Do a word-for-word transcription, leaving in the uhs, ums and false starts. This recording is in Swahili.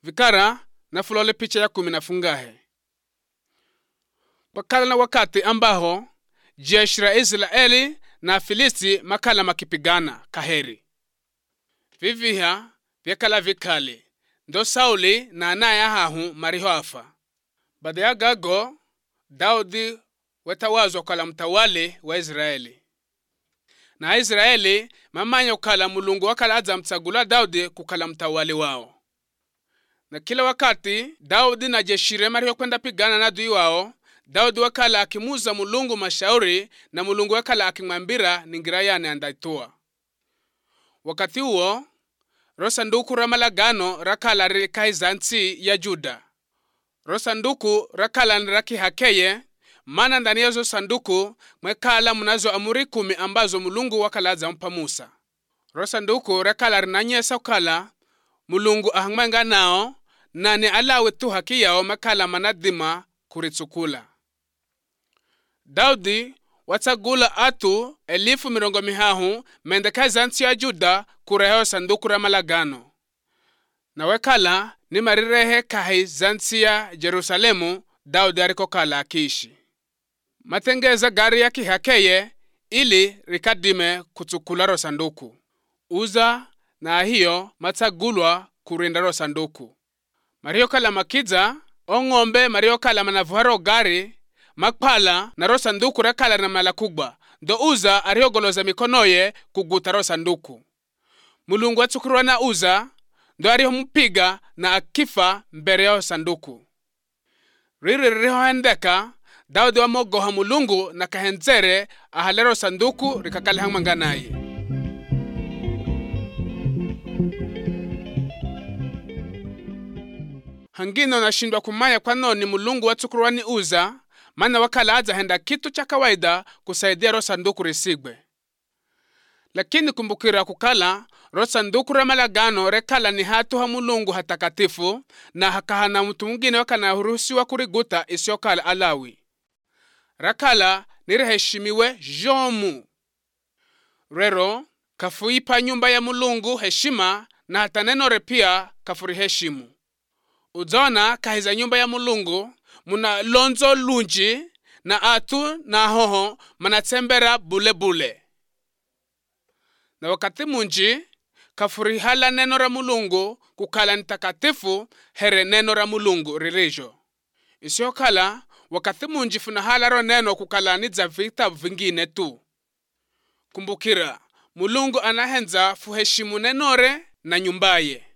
vikara na fulole picha ya kumi na fungahe. Pakala na wakati ambaho jeshi la Israeli na Filisti makala makipigana kaheri. Viviha vyakala vikali ndo Sauli na anaya hahu mariho afa. Baada ya gago Daudi wetawazwa kala mtawali wa Israeli. Na Israeli mamanya kala mulungu wakala adza mtsagula Daudi kukala mtawali wao. Na kila wakati Daudi na jeshire mariho kwenda pigana na adui wao, Daudi wakala akimuza mulungu mashauri na mulungu wakala akimwambira ningira yane andaitua. Wakati huo rosanduku ra malagano rakala rikaiza nchi ya Juda. Rosanduku rakala nrakihakeye, mana ndani yazo sanduku mwekala munazo amuri kumi ambazo mulungu wakala adza mpa Musa. Rosanduku rakala rinanyesa ukala mulungu ahangmanga nao nani alawe tu haki yao makala manadima kuritsukula. Daudi watsagula atu elifu mirongo mihahu mendekaiza nchi ya Juda kureheo sanduku ra malagano. Na wekala ni marirehe kahi zansi ya Jerusalemu Daudi ariko kala akiishi. Matengeza gari ya kihakeye ili rikadime kutsukula ro sanduku. Uza na hiyo matsagulwa kurinda ro sanduku. Mario kala makiza ongombe Mario kala manavuharo gari makpala na ro sanduku rakala na malakugba. Do Uza ariogoloza mikonoye kuguta ro sanduku. Mulungu atsukurwa na Uza ndo ariho mupiga na akifa mbere ya sanduku. Riri riho hendeka Daudi wa mogoha mulungu na kahenzere ahalero sanduku rikakali hangmanganaye. Hangino na shindwa kumaya kwa noni mulungu watsukurwa ni Uza, mana wakala adza henda kitu cha kawaida kusaidia ro sanduku risigwe. Lakini kumbukira kukala ro sanduku ra malagano rekala ni hatu ha mulungu hatakatifu na hakahana mtu mwingine wakana huruhusiwa kuriguta isiokala Alawi. Rakala nireheshimiwe jomu. Rero kafuipa nyumba ya mulungu heshima na hata nenore pia kafuriheshimu. Udzona kahiza nyumba ya mulungu muna lonzo lunji na atu na hoho manatsembera bule bule. Na wakati munji kafurihala neno ra mulungu kukala nitakatifu here neno ra mulungu ririjo. Isiokala wakati munji funahala ro neno kukala nidza vita vingine tu. Kumbukira mulungu anahenza fuheshimu nenore na nyumbaye.